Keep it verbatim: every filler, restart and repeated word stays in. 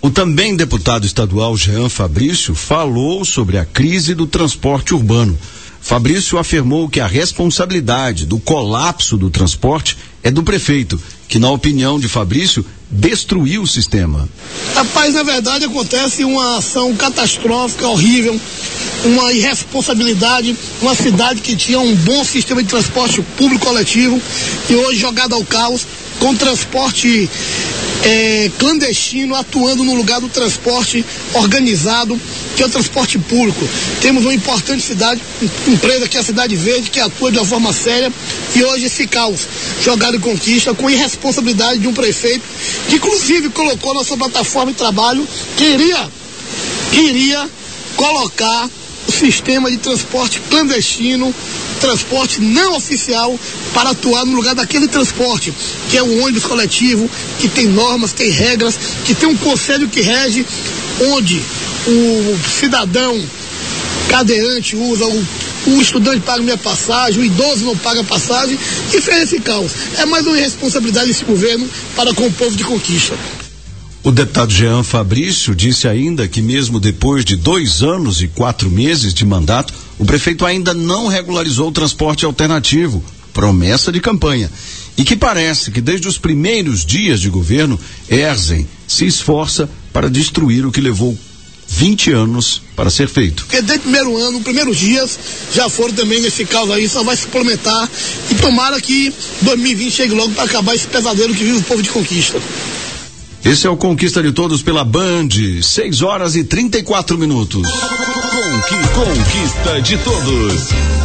O também deputado estadual Jean Fabrício falou sobre a crise do transporte urbano. Fabrício afirmou que a responsabilidade do colapso do transporte é do prefeito, que, na opinião de Fabrício, destruiu o sistema. Rapaz, na verdade acontece uma ação catastrófica, horrível, uma irresponsabilidade, uma cidade que tinha um bom sistema de transporte público coletivo e hoje jogada ao caos, com transporte é, clandestino atuando no lugar do transporte organizado, que é o transporte público. Temos uma importante cidade, empresa que é a Cidade Verde, que atua de uma forma séria, e hoje esse caos jogado em Conquista com irresponsabilidade de um prefeito que inclusive colocou na sua plataforma de trabalho que iria, que iria colocar o sistema de transporte clandestino, transporte não oficial, para atuar no lugar daquele transporte, que é o ônibus coletivo, que tem normas, tem regras, que tem um conselho que rege, onde o cidadão cadeirante usa, o, o estudante paga minha passagem, o idoso não paga passagem, e fez esse caos. É mais uma irresponsabilidade desse governo para com o povo de Conquista. O deputado Jean Fabrício disse ainda que mesmo depois de dois anos e quatro meses de mandato, o prefeito ainda não regularizou o transporte alternativo, promessa de campanha, e que parece que desde os primeiros dias de governo, Erzen se esforça para destruir o que levou vinte anos para ser feito. Porque desde o primeiro ano, os primeiros dias, já foram também nesse caso aí, só vai suplementar, e tomara que dois mil e vinte chegue logo para acabar esse pesadelo que vive o povo de Conquista. Esse é o Conquista de Todos pela Band, seis horas e trinta e quatro minutos. Conquista de Todos.